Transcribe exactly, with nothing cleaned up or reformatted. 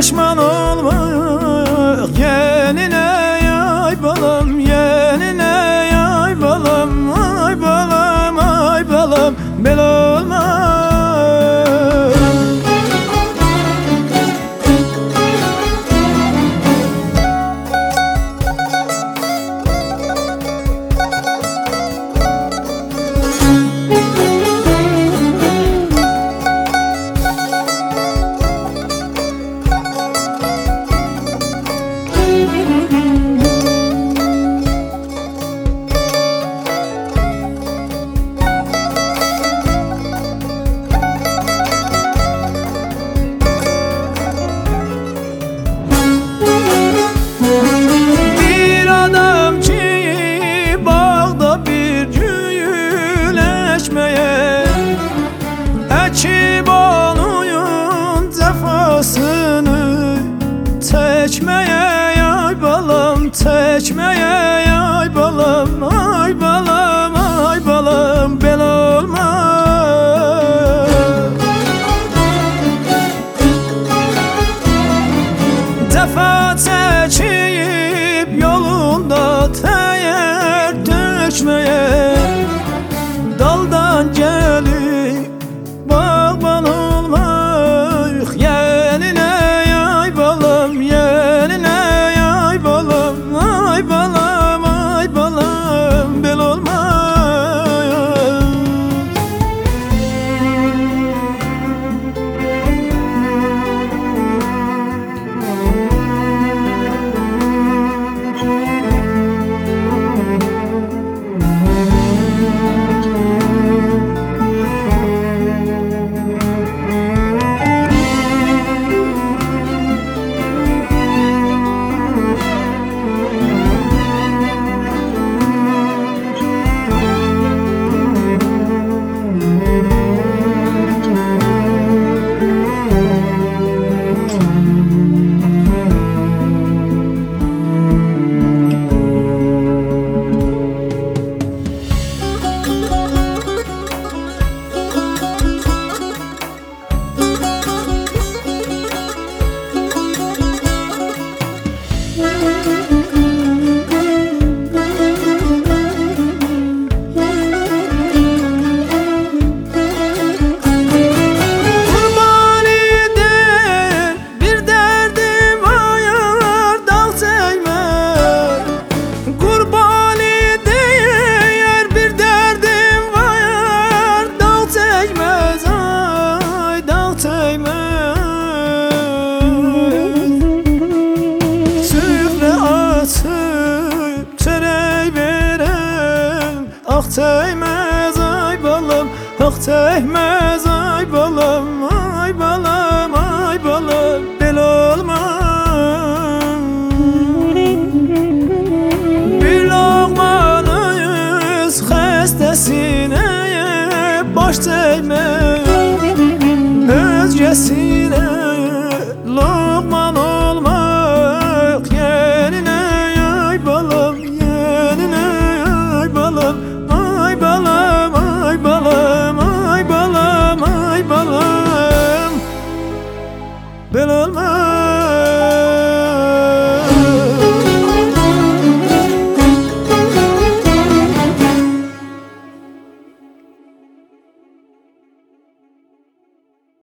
peşman olmak yenine ay balam, yenine ay balam, ay balam, ay balam, bel olma. Ekip alıyın cefasını tekmeye ay balam, tekmeye ay balam, ay balam, ay balam, bel olma. Defa çekip yolunda teyer dökmeye, daldan gelip bağban olmak yenine ay balam, yenine ay balam, ay balam, ay balam, bel olma. Ah değmez ay balam, ah değmez ay balam, ay balam, ay balam, bel olma. Bir lokmanız xəstəsinə baş değmez, özgesine lokman olmak yenine ay balam, yenine ay balam, ay balam, ay balam, ay balam, ay balam, bel olma.